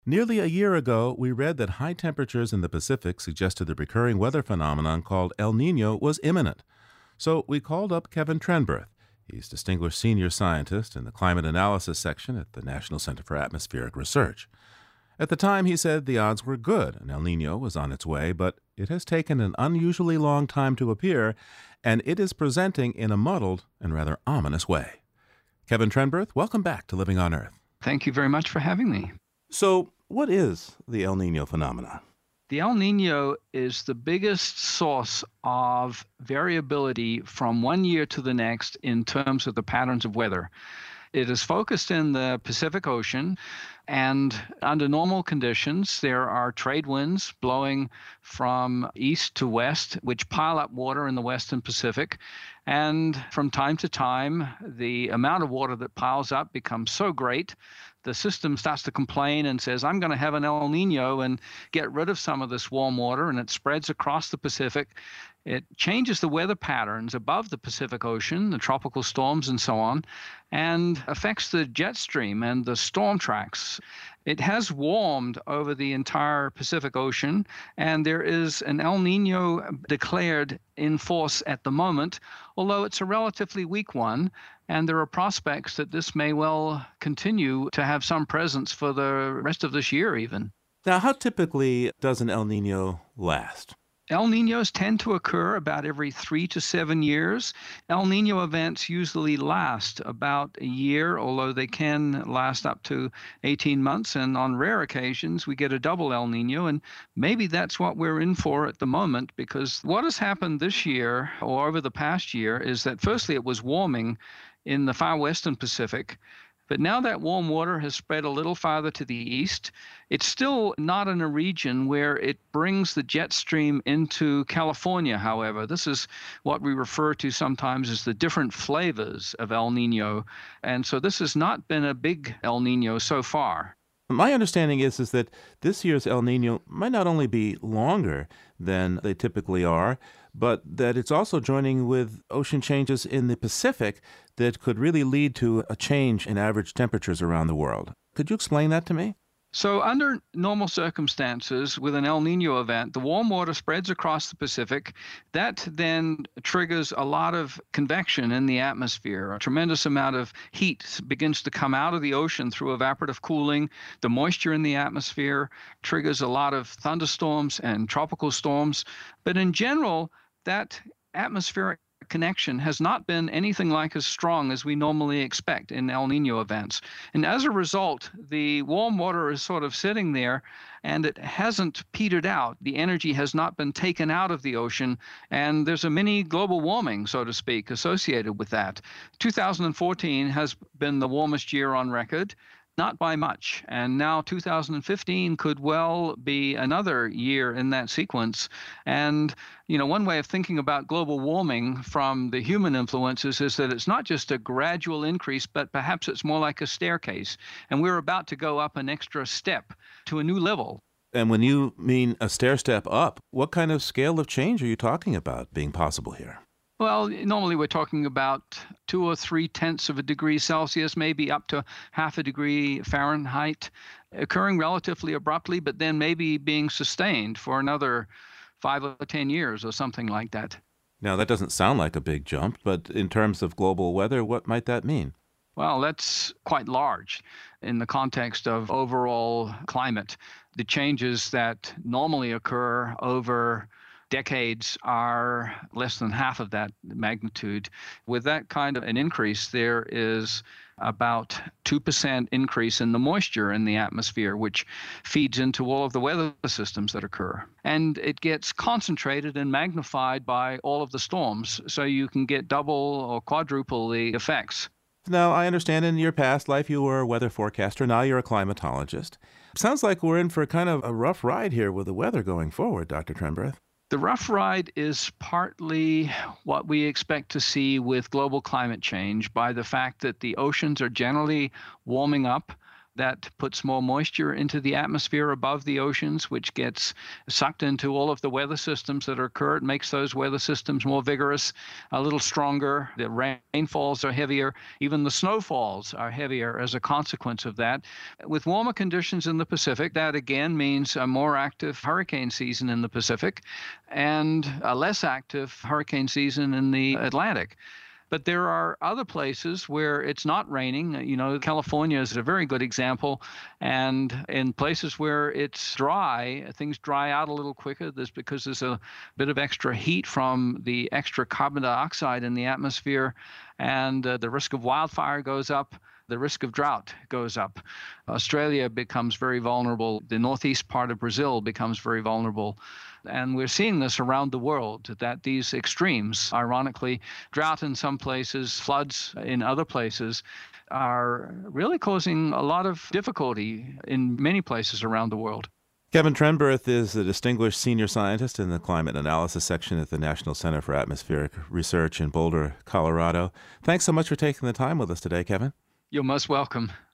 Nearly a year ago, we read that high temperatures in the Pacific suggested the recurring weather phenomenon called El Nino was imminent. So we called up Kevin Trenberth. He's Distinguished Senior Scientist in the Climate Analysis Section at the National Center for Atmospheric Research. At the time, he said the odds were good and El Nino was on its way, but it has taken an unusually long time to appear, and it is presenting in a muddled and rather ominous way. Kevin Trenberth, welcome back to Living on Earth. Thank you very much for having me. So, what is the El Nino phenomenon? The El Nino is the biggest source of variability from one year to the next in terms of the patterns of weather. It is focused in the Pacific Ocean, and under normal conditions, there are trade winds blowing from east to west, which pile up water in the western Pacific. And from time to time, the amount of water that piles up becomes so great, the system starts to complain and says, I'm going to have an El Nino and get rid of some of this warm water, and it spreads across the Pacific. It changes the weather patterns above the Pacific Ocean, the tropical storms and so on, and affects the jet stream and the storm tracks. It has warmed over the entire Pacific Ocean, and there is an El Nino declared in force at the moment, although it's a relatively weak one, and there are prospects that this may well continue to have some presence for the rest of this year even. Now, how typically does an El Nino last? El Ninos tend to occur about every 3 to 7 years. El Nino events usually last about a year, although they can last up to 18 months. And on rare occasions, we get a double El Nino. And maybe that's what we're in for at the moment, because what has happened this year or over the past year is that firstly, it was warming in the far western Pacific. But now that warm water has spread a little farther to the east. It's still not in a region where it brings the jet stream into California, however. This is what we refer to sometimes as the different flavors of El Nino. And so this has not been a big El Nino so far. My understanding is that this year's El Nino might not only be longer than they typically are, but that it's also joining with ocean changes in the Pacific that could really lead to a change in average temperatures around the world. Could you explain that to me? So under normal circumstances, with an El Nino event, the warm water spreads across the Pacific. That then triggers a lot of convection in the atmosphere. A tremendous amount of heat begins to come out of the ocean through evaporative cooling. The moisture in the atmosphere triggers a lot of thunderstorms and tropical storms. But in general, that atmospheric connection has not been anything like as strong as we normally expect in El Nino events. And as a result, the warm water is sort of sitting there and it hasn't petered out. The energy has not been taken out of the ocean, and there's a mini global warming, so to speak, associated with that. 2014 has been the warmest year on record. Not by much. And now 2015 could well be another year in that sequence. And, one way of thinking about global warming from the human influences is that it's not just a gradual increase, but perhaps it's more like a staircase. And we're about to go up an extra step to a new level. And when you mean a stair step up, what kind of scale of change are you talking about being possible here? Well, normally we're talking about 2 or 3 tenths of a degree Celsius, maybe up to half a degree Fahrenheit, occurring relatively abruptly, but then maybe being sustained for another 5 or 10 years or something like that. Now, that doesn't sound like a big jump, but in terms of global weather, what might that mean? Well, that's quite large in the context of overall climate. The changes that normally occur over decades are less than half of that magnitude. With that kind of an increase, there is about 2% increase in the moisture in the atmosphere, which feeds into all of the weather systems that occur. And it gets concentrated and magnified by all of the storms, so you can get double or quadruple the effects. Now, I understand in your past life you were a weather forecaster. Now you're a climatologist. Sounds like we're in for kind of a rough ride here with the weather going forward, Dr. Trenberth. The rough ride is partly what we expect to see with global climate change by the fact that the oceans are generally warming up. That puts more moisture into the atmosphere above the oceans, which gets sucked into all of the weather systems that occur. It makes those weather systems more vigorous, a little stronger. The rainfalls are heavier. Even the snowfalls are heavier as a consequence of that. With warmer conditions in the Pacific, that again means a more active hurricane season in the Pacific and a less active hurricane season in the Atlantic. But there are other places where it's not raining. California is a very good example. And in places where it's dry, things dry out a little quicker. Because there's a bit of extra heat from the extra carbon dioxide in the atmosphere, and the risk of wildfire goes up. The risk of drought goes up. Australia becomes very vulnerable. The northeast part of Brazil becomes very vulnerable. And we're seeing this around the world, that these extremes, ironically, drought in some places, floods in other places, are really causing a lot of difficulty in many places around the world. Kevin Trenberth is a distinguished senior scientist in the climate analysis section at the National Center for Atmospheric Research in Boulder, Colorado. Thanks so much for taking the time with us today, Kevin. You're most welcome.